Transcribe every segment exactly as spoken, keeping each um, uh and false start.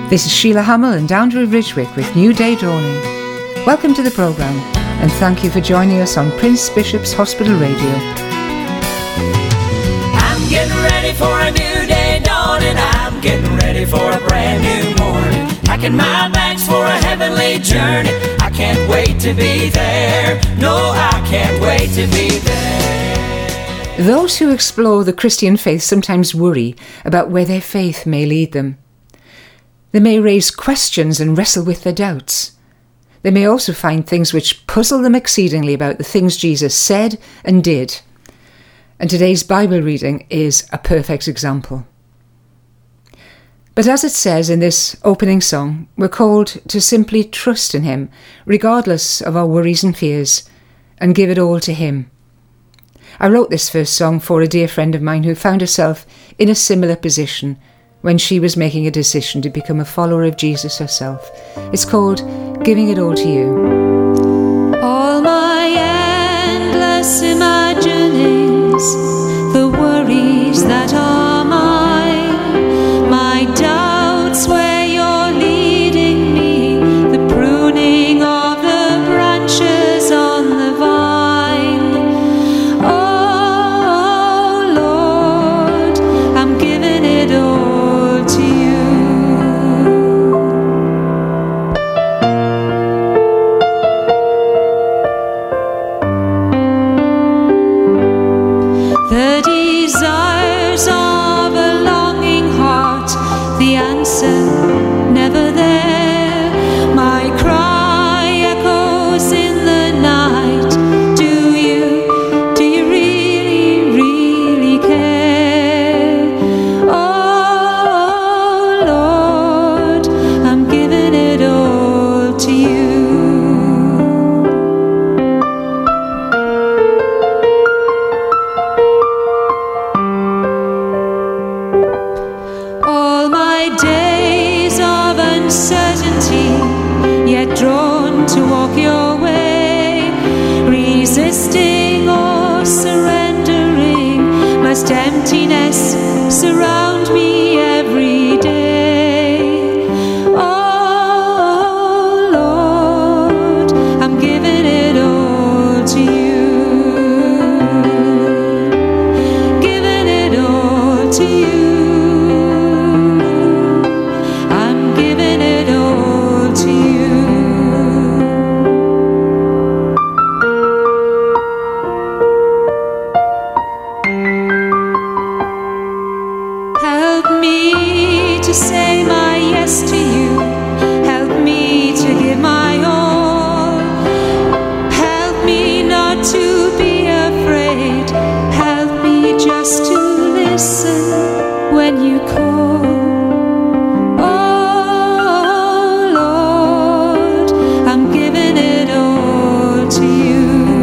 This is Sheila Hamill and Andrew Ridgwick with New Day Dawning. Welcome to the programme and thank you for joining us on Prince Bishop's Hospital Radio. I'm getting ready for a new day dawning. I'm getting ready for a brand new morning. Packing my bags for a heavenly journey. I can't wait to be there. No, I can't wait to be there. Those who explore the Christian faith sometimes worry about where their faith may lead them. They may raise questions and wrestle with their doubts. They may also find things which puzzle them exceedingly about the things Jesus said and did. And today's Bible reading is a perfect example. But as it says in this opening song, we're called to simply trust in Him, regardless of our worries and fears, and give it all to Him. I wrote this first song for a dear friend of mine who found herself in a similar position when she was making a decision to become a follower of Jesus herself. It's called Giving It All to You. All my endless imaginings, the worries that are mine, my doubts where you're leading me, the pruning of the branches on the vine. Oh Lord, I'm giving it all. Never there, my cry echoes in the night. Do you, do you really, really care? Oh Lord, I'm giving it all to you. All my days of uncertainty, yet drawn to walk your way, resisting or surrendering, must emptiness surround me every day. Oh Lord, I'm giving it all to you, giving it all to you. To say my yes to you, help me to give my all, help me not to be afraid, help me just to listen when you call. Oh Lord, I'm giving it all to you.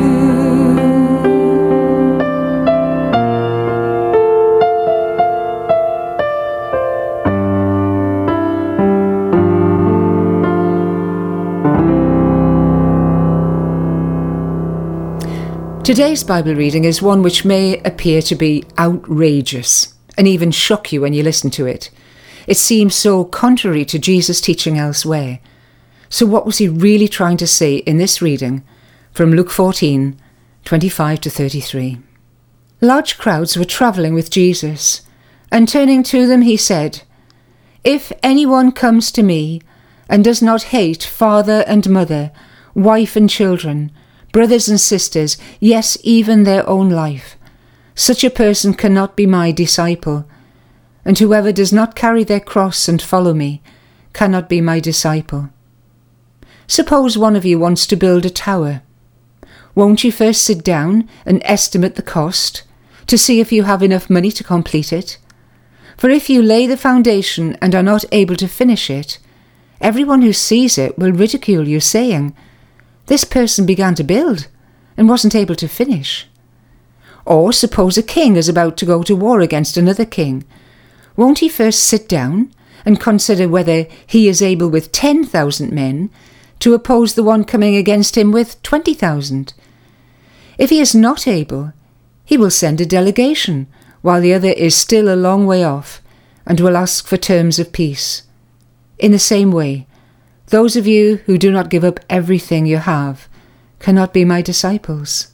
Today's Bible reading is one which may appear to be outrageous and even shock you when you listen to it. It seems so contrary to Jesus' teaching elsewhere. So what was he really trying to say in this reading from Luke fourteen, twenty-five to thirty-three? Large crowds were travelling with Jesus, and turning to them he said, "If anyone comes to me and does not hate father and mother, wife and children, brothers and sisters, yes, even their own life, such a person cannot be my disciple. And whoever does not carry their cross and follow me cannot be my disciple. Suppose one of you wants to build a tower. Won't you first sit down and estimate the cost to see if you have enough money to complete it? For if you lay the foundation and are not able to finish it, everyone who sees it will ridicule you, saying, 'This person began to build and wasn't able to finish.' Or suppose a king is about to go to war against another king. Won't he first sit down and consider whether he is able with ten thousand men to oppose the one coming against him with twenty thousand? If he is not able, he will send a delegation, while the other is still a long way off, and will ask for terms of peace. In the same way, those of you who do not give up everything you have cannot be my disciples.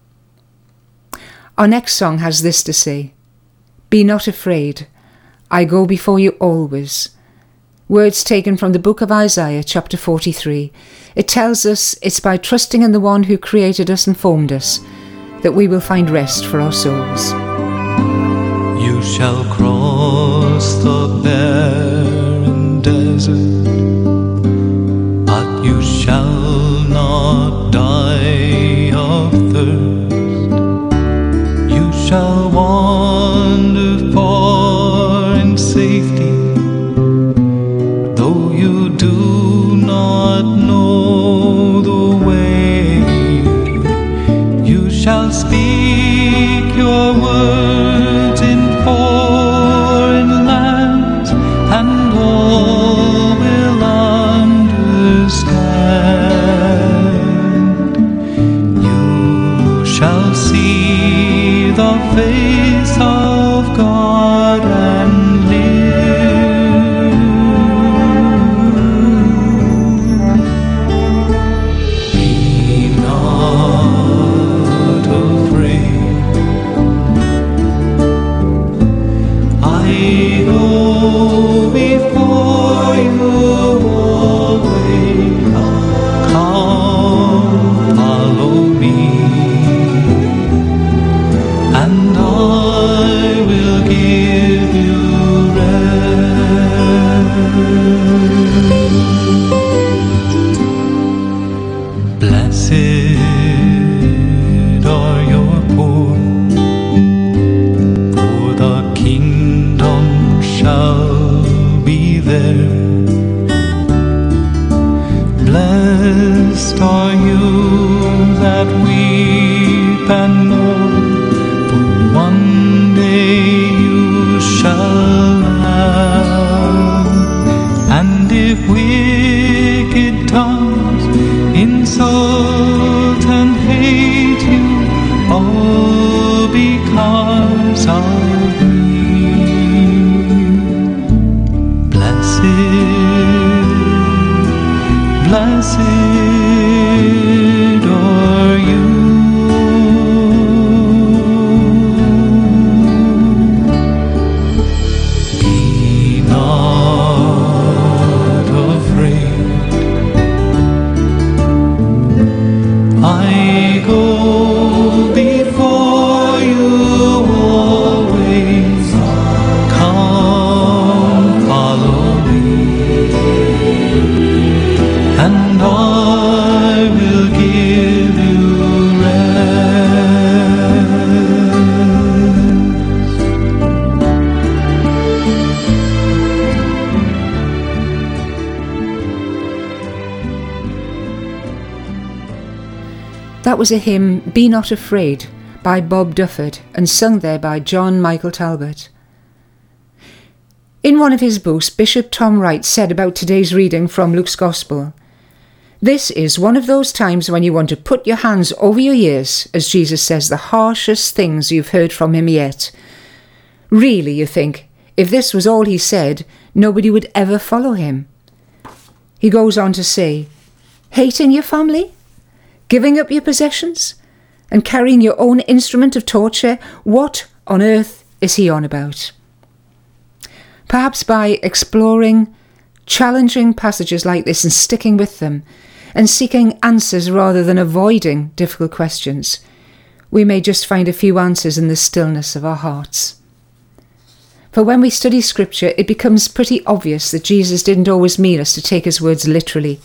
Our next song has this to say: Be not afraid, I go before you always. Words taken from the book of Isaiah, chapter forty-three. It tells us it's by trusting in the one who created us and formed us that we will find rest for our souls. You shall cross the barren desert, but you shall not die of thirst. You shall wander far in safety, though you do not know the way. You shall speak your words in foreign lands, and all will understand. You shall see the face of God and live. Be not afraid, I go before you always. Come, follow me, and I will give you rest. Blessed are your poor, for the kingdom shall be theirs. Blessed are you that weep and mourn, for one day you shall laugh. And if wicked tongues insult and hate you, all because of me, blessed, blessed are you. Be not afraid, I go before you always. Come, follow me, and I will give you rest. That was a hymn, Be Not Afraid, by Bob Dufford, and sung there by John Michael Talbot. In one of his books, Bishop Tom Wright said about today's reading from Luke's Gospel, "This is one of those times when you want to put your hands over your ears as Jesus says the harshest things you've heard from him yet. Really, you think, if this was all he said, nobody would ever follow him." He goes on to say, hating your family, giving up your possessions, and carrying your own instrument of torture, what on earth is he on about? Perhaps by exploring, challenging passages like this and sticking with them, and seeking answers rather than avoiding difficult questions, we may just find a few answers in the stillness of our hearts. For when we study Scripture, it becomes pretty obvious that Jesus didn't always mean us to take his words literally.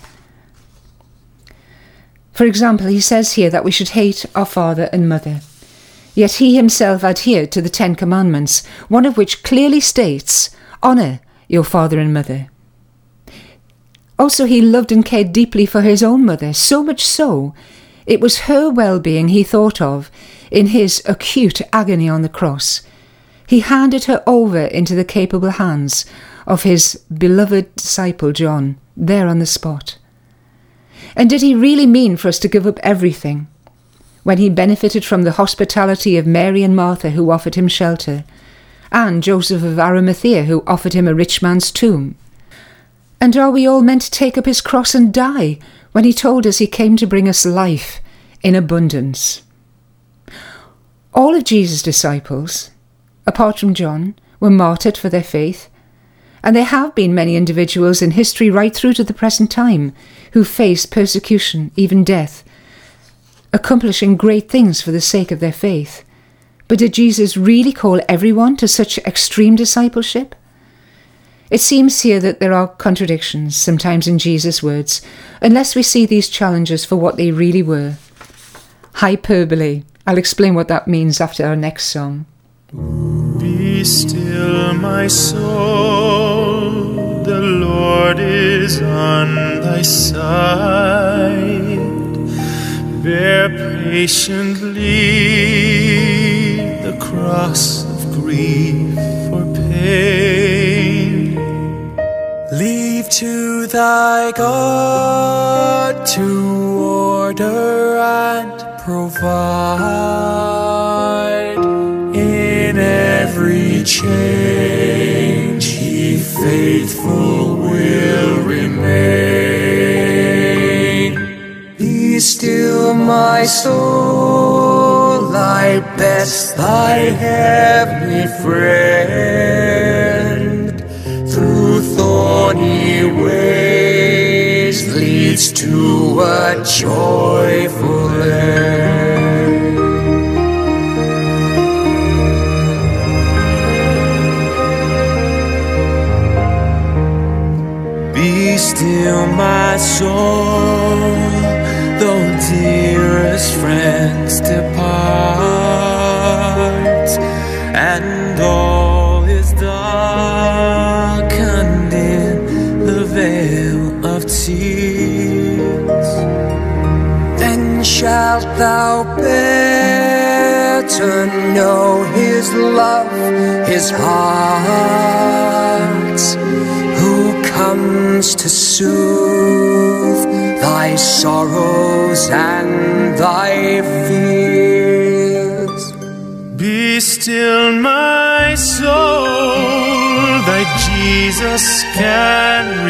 For example, he says here that we should hate our father and mother. Yet he himself adhered to the Ten Commandments, one of which clearly states, honour your father and mother. Also, he loved and cared deeply for his own mother, so much so, it was her well-being he thought of in his acute agony on the cross. He handed her over into the capable hands of his beloved disciple John, there on the spot. And did he really mean for us to give up everything when he benefited from the hospitality of Mary and Martha, who offered him shelter, and Joseph of Arimathea, who offered him a rich man's tomb? And are we all meant to take up his cross and die when he told us he came to bring us life in abundance? All of Jesus' disciples, apart from John, were martyred for their faith, and there have been many individuals in history right through to the present time who faced persecution, even death, accomplishing great things for the sake of their faith. But did Jesus really call everyone to such extreme discipleship? It seems here that there are contradictions, sometimes in Jesus' words, unless we see these challenges for what they really were. Hyperbole. I'll explain what that means after our next song. Be still, my soul, the Lord is on thy side. Bear patiently the cross of grief for pain. Leave to thy God to order and provide. In every change he faithful will remain. Be still, my soul, thy best, thy heavenly friend, through thorny ways leads to a joyful end. Be still, my soul, though dearest friends depart, and all is darkened in the veil of tears. Then shalt thou better know his love, his heart, who comes to soothe thy sorrows and thy fears. Be still, my soul, thy Jesus can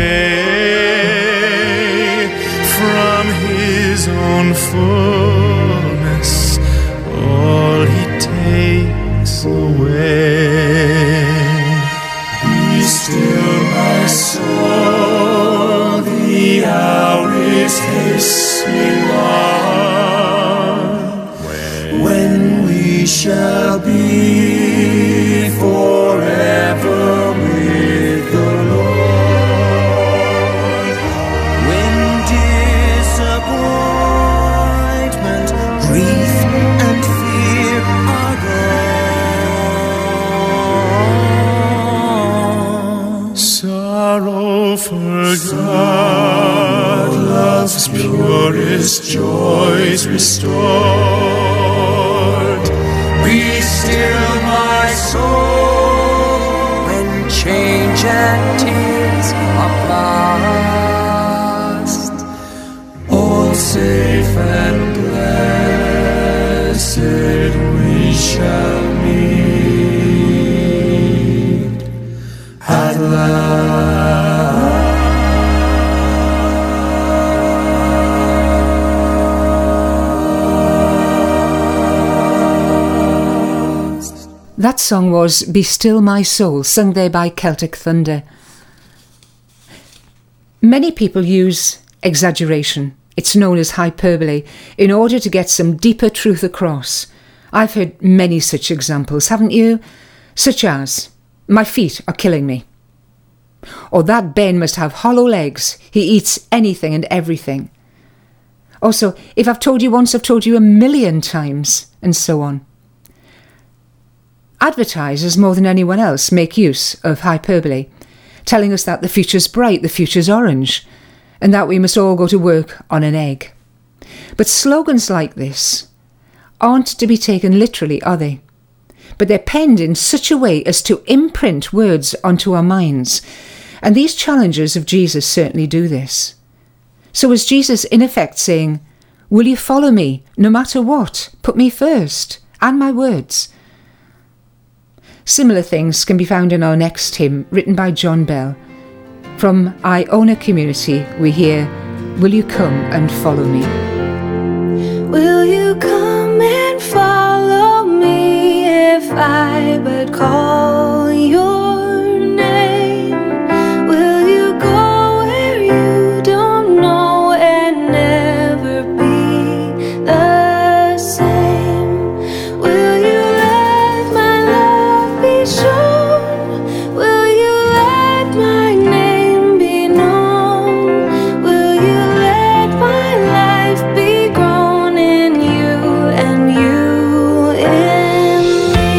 repay from his own fullness all he takes away. Be still, my soul, the hour is hastening on, when we shall be forever with the Lord. When disappointment, grief, and fear are gone, sorrow forgot, love's purest joys restored. Be still, my soul, when change and tears are past, all safe and blessed we shall meet at last. That song was Be Still My Soul, sung there by Celtic Thunder. Many people use exaggeration, it's known as hyperbole, in order to get some deeper truth across. I've heard many such examples, haven't you? Such as, my feet are killing me. Or that Ben must have hollow legs, he eats anything and everything. Also, if I've told you once, I've told you a million times, and so on. Advertisers, more than anyone else, make use of hyperbole, telling us that the future's bright, the future's orange, and that we must all go to work on an egg. But slogans like this aren't to be taken literally, are they? But they're penned in such a way as to imprint words onto our minds, and these challenges of Jesus certainly do this. So is Jesus in effect saying, will you follow me no matter what? Put me first, and my words. Similar things can be found in our next hymn, written by John Bell. From Iona Community, we hear, "Will you come and follow me?" Will you come and follow me if I but call your name? Will you go where you don't know and never be the same? Will you let my love be shown? Will you let my name be known? Will you let my life be grown in you and you in me?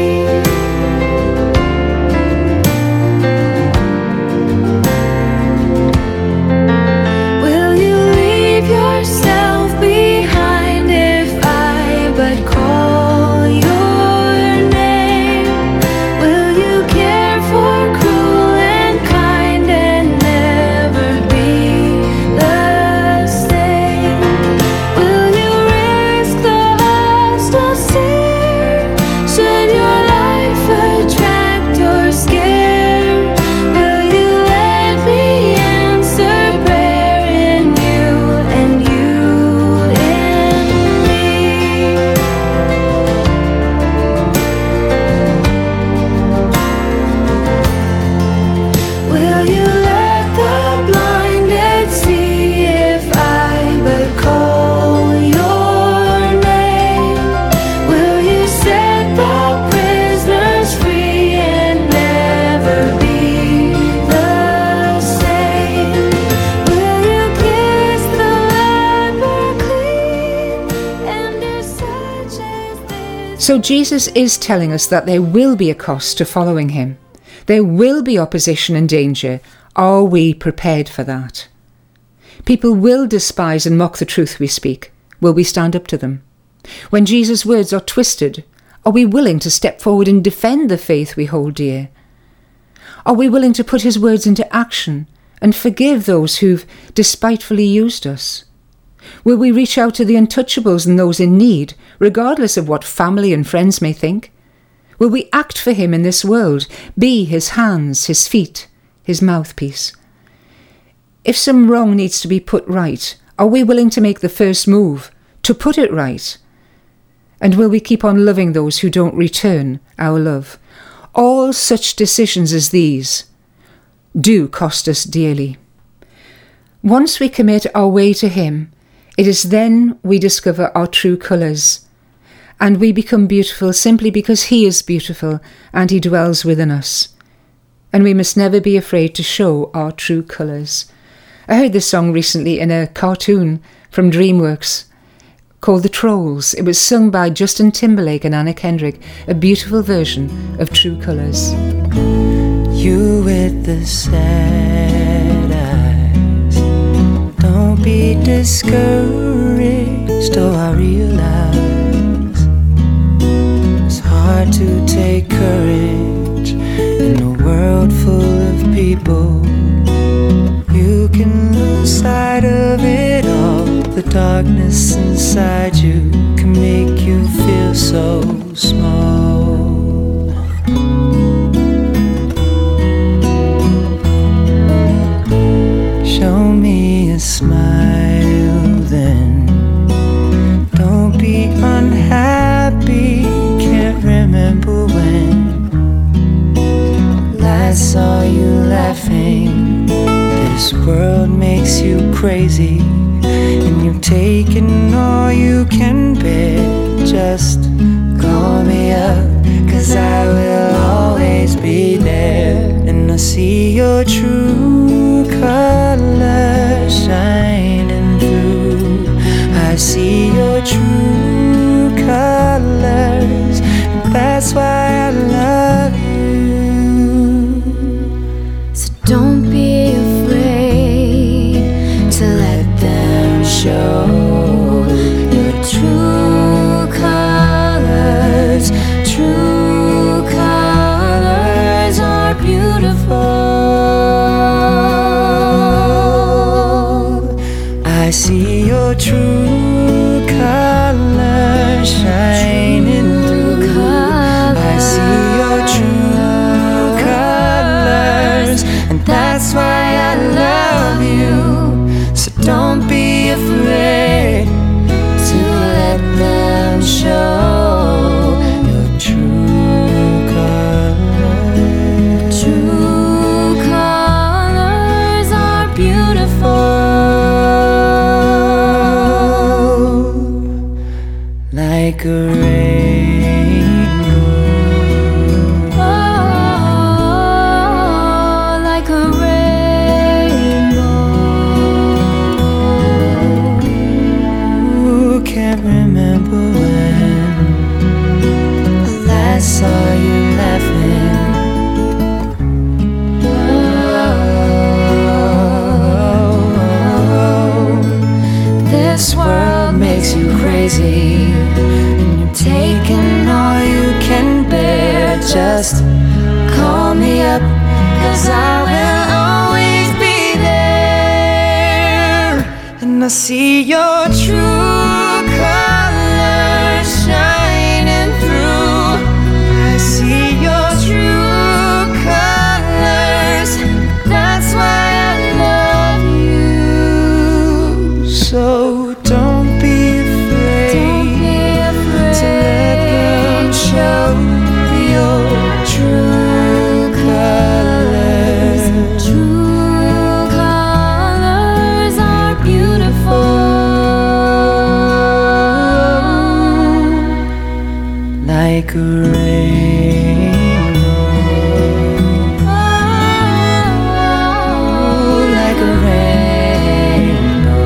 Will you leave yourself behind if I but call your name? Will you care for cruel and kind and never be the same? Will you risk the hostile stare? Should your life attract or scare? Will you let me answer prayer in you and you in me? Will you let the blinded see if I but call your name? Will you set the prisoners free and never be the same? Will you kiss the leper clean and do such as this? So Jesus is telling us that there will be a cost to following him. There will be opposition and danger. Are we prepared for that? People will despise and mock the truth we speak. Will we stand up to them? When Jesus' words are twisted, are we willing to step forward and defend the faith we hold dear? Are we willing to put his words into action and forgive those who've despitefully used us? Will we reach out to the untouchables and those in need, regardless of what family and friends may think? Will we act for him in this world, be his hands, his feet, his mouthpiece? If some wrong needs to be put right, are we willing to make the first move, to put it right? And will we keep on loving those who don't return our love? All such decisions as these do cost us dearly. Once we commit our way to him, it is then we discover our true colours, and we become beautiful simply because he is beautiful and he dwells within us. And we must never be afraid to show our true colours. I heard this song recently in a cartoon from DreamWorks called The Trolls. It was sung by Justin Timberlake and Anna Kendrick, a beautiful version of True Colours. You with the sad eyes, don't be discouraged, oh I realize it's hard to take courage in a world full of people. You can lose sight of it all. The darkness inside you can make you feel so small. Show me a smile then. Don't be unhappy. Can't remember when last saw you laughing. This world makes you crazy, and you've taken all you can bear. Just call me up, 'cause I will always be there. And I see your true colors shining through. I see your true colors, and that's why I love you. So don't be afraid to let them show your true colors. True colors are beautiful. I see your true colors shining through. I see your true colors, and that's why makes you crazy, and you're taking all you can bear. Just call me up, 'cause I will always be there. And I see your true colors shining through. I see your true colors. That's why I love you. So don't be afraid, don't be afraid to let them show your true colors. True colors are beautiful, like a rainbow, oh, like a rainbow.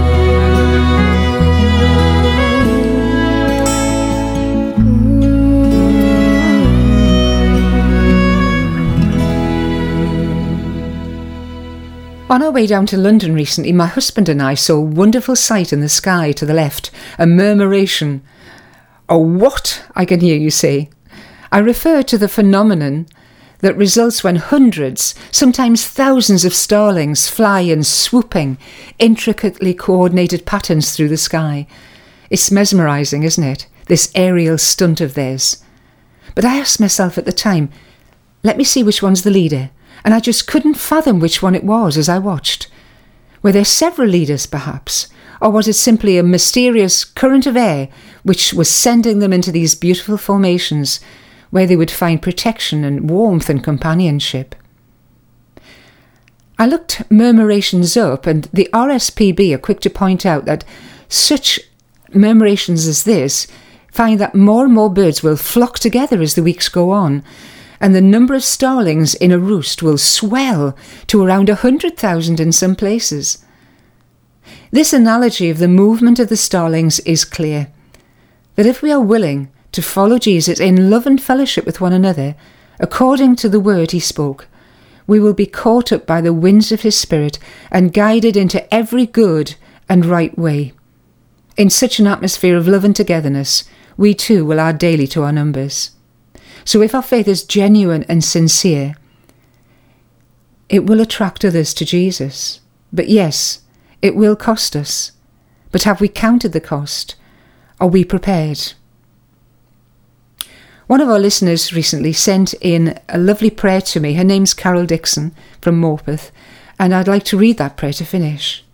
On our way down to London recently, my husband and I saw a wonderful sight in the sky to the left, a murmuration. A what? I can hear you say. I refer to the phenomenon that results when hundreds, sometimes thousands of starlings fly in swooping, intricately coordinated patterns through the sky. It's mesmerising, isn't it? This aerial stunt of theirs. But I asked myself at the time, let me see which one's the leader. And I just couldn't fathom which one it was as I watched. Were there several leaders, perhaps? Or was it simply a mysterious current of air which was sending them into these beautiful formations where they would find protection and warmth and companionship? I looked murmurations up, and the R S P B are quick to point out that such murmurations as this find that more and more birds will flock together as the weeks go on, and the number of starlings in a roost will swell to around one hundred thousand in some places. This analogy of the movement of the starlings is clear, that if we are willing to follow Jesus in love and fellowship with one another, according to the word he spoke, we will be caught up by the winds of his Spirit and guided into every good and right way. In such an atmosphere of love and togetherness, we too will add daily to our numbers. So if our faith is genuine and sincere, it will attract others to Jesus. But yes, it will cost us. But have we counted the cost? Are we prepared? One of our listeners recently sent in a lovely prayer to me. Her name's Carol Dixon from Morpeth, and I'd like to read that prayer to finish.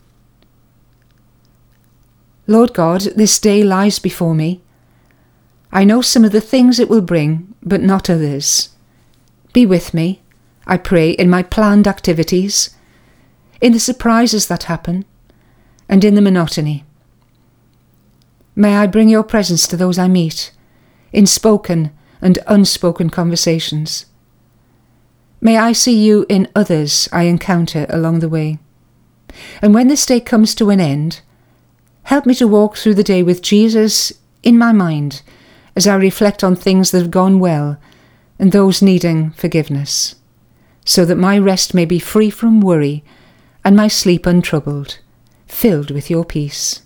Lord God, this day lies before me. I know some of the things it will bring, but not others. Be with me, I pray, in my planned activities, in the surprises that happen, and in the monotony. May I bring your presence to those I meet, in spoken and unspoken conversations. May I see you in others I encounter along the way. And when this day comes to an end, help me to walk through the day with Jesus in my mind, as I reflect on things that have gone well and those needing forgiveness, so that my rest may be free from worry and my sleep untroubled, filled with your peace.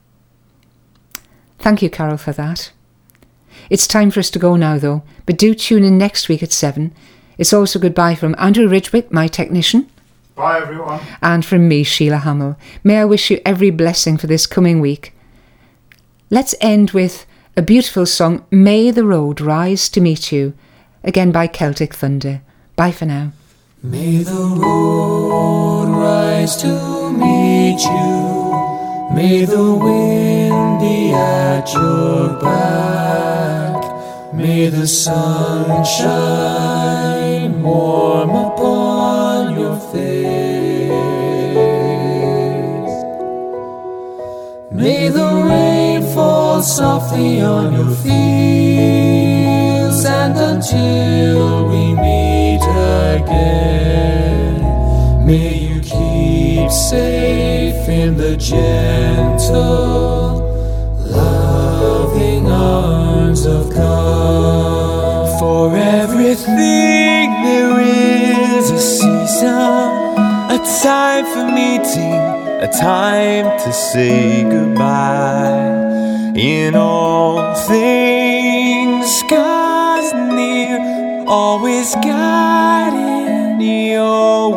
Thank you, Carol, for that. It's time for us to go now, though, but do tune in next week at seven. It's also goodbye from Andrew Ridgwick, my technician. Bye, everyone. And from me, Sheila Hamill. May I wish you every blessing for this coming week. Let's end with a beautiful song, May the Road Rise to Meet You, again by Celtic Thunder. Bye for now. May the road rise to meet you. May the wind be at your back. May the sun shine warm upon your face. May the rain fall softly on your fields, and until we meet again, may you keep safe in the gentle, loving arms of God. For everything there is a season, a time for meeting, a time to say goodbye. In all things, God's near, always guiding your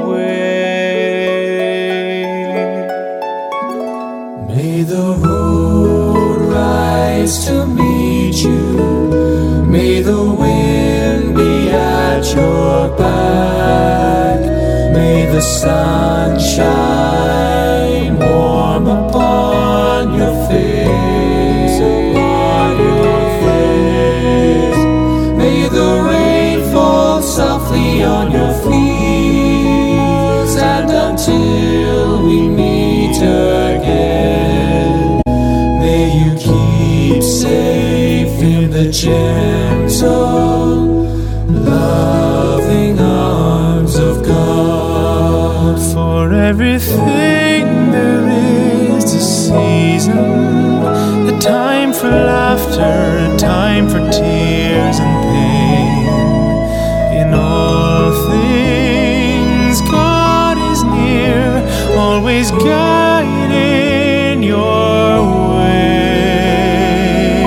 way. May the road rise to meet you. May the wind be at your back. May the sun shine warm upon your face, upon your face. May the rain fall softly on your fields, and until we meet again, may you keep safe in the gentle, loving arms of God. For everything there is a season, a time for laughter, a time for tears and pain. In all things God is near, always guiding your way.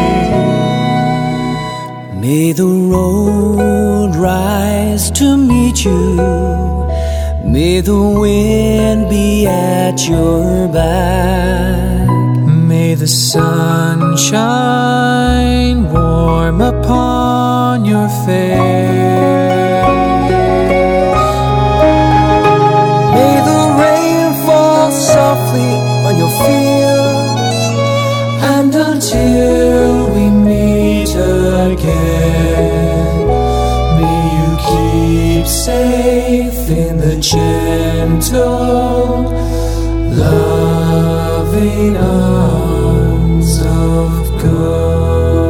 May the road rise to meet you. May the wind be at your back. May the sun shine warm upon your face. May the rain fall softly on your fields, And until we meet again, may you keep safe in the gentle, loving arms of God.